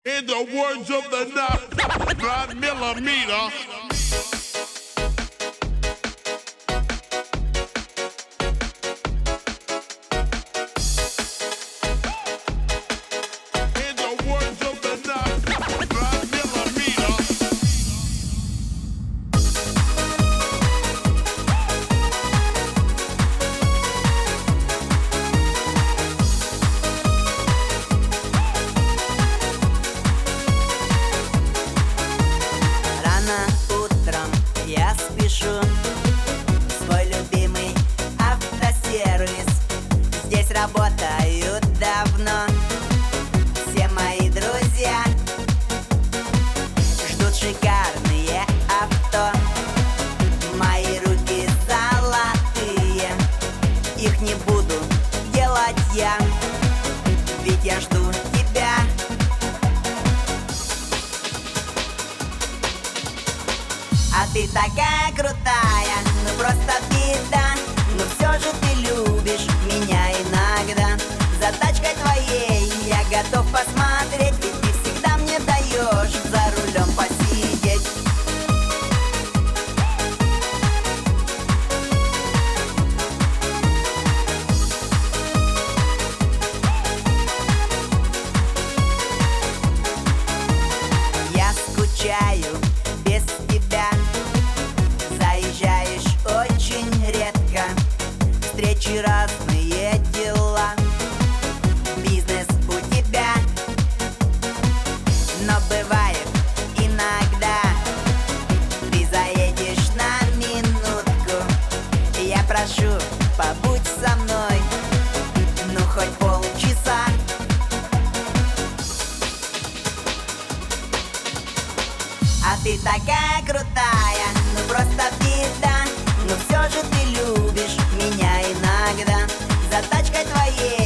In the words of the 9mm. Я спешу в свой любимый автосервис. Здесь работают давно все мои друзья. Ждут шикарные авто. Мои руки золотые. Их не буду делать я, ведь я жду тебя. А ты такая крутая, ну просто беда. Но все же ты любишь меня иногда. За тачкой твоей я готов посмотреть, ведь ты всегда мне даешь за рулем посидеть. Я скучаю без тебя. Заезжаешь очень редко. Встречи, разные дела. Бизнес у тебя. Но бывает иногда ты заедешь на минутку. Я прошу, побудь со мной, ну хоть полчаса. А ты такая крутая, ну просто беда. Но все же ты любишь меня иногда. За тачкой твоей